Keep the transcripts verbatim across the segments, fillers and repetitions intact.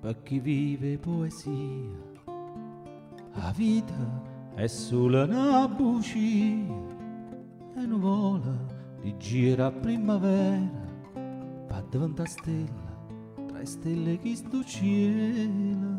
per chi vive poesia. La vita è solo una bugia e non vuole di gira a primavera per diventare stella tra le stelle che sto cielo.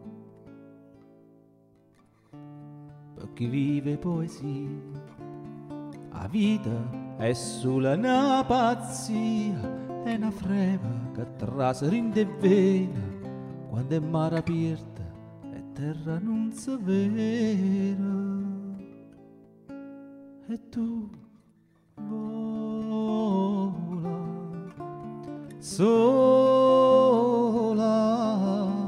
Per chi vive poesia, la vita è solo una pazzia e una freva che trasa rinde vena quando è mare aperta e terra non si vera. E tu vola sola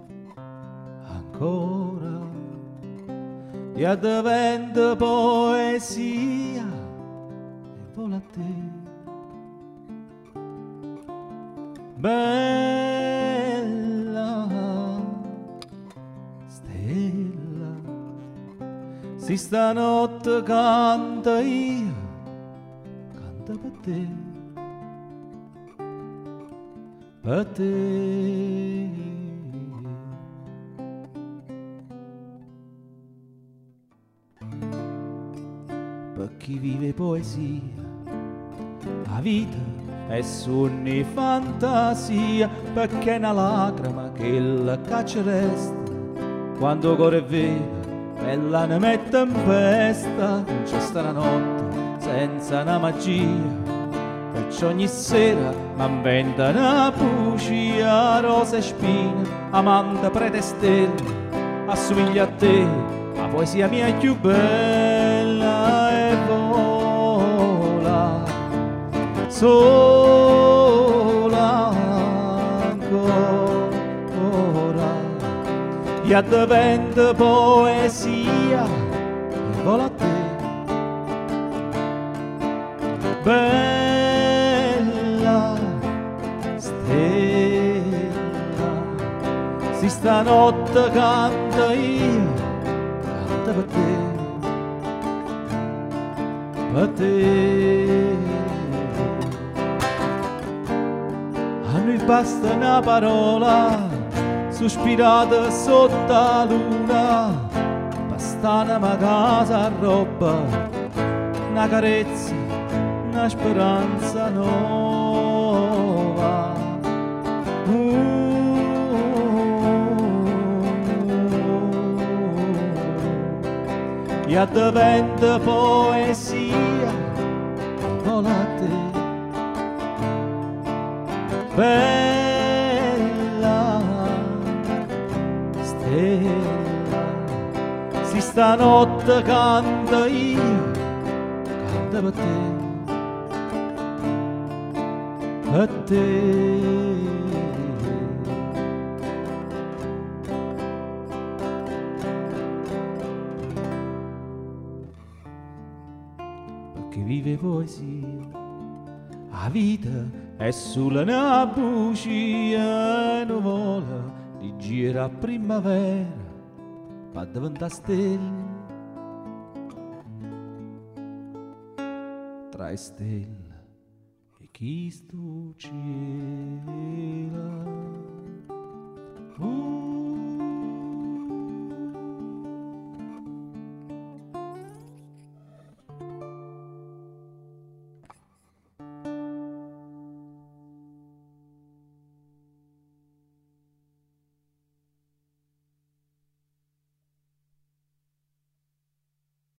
ancora e addiventa poesia e vola a te. Bella stella, si stanotte canta io, canta per te, per te. Per chi vive poesia, la vita è sogni fantasia, perché è una lacrima che la caccia resta quando corre via e la ne mette in festa. Non c'è sta una notte senza una magia, perciò ogni sera m'inventa una bugia, rosa e spine, amante, prete e stelle, assomiglia a te, la poesia mia è più bella e vola sola ancora e addiventa poesia e vola a te. Bella stella, si stanotte canta io, canta per te, per te. A noi basta una parola sospirata sotto la luna, basta una casa a roba, una carezza, una speranza nuova. Uh, e addiventa poesia, vola a te. Bella stella, si stanotte canta io, canta per te, per te. Perché vive poesia, la vita è solo una bugia e non vuole di gira a primavera per diventare stella tra le stelle e chi sto cielo. Uh.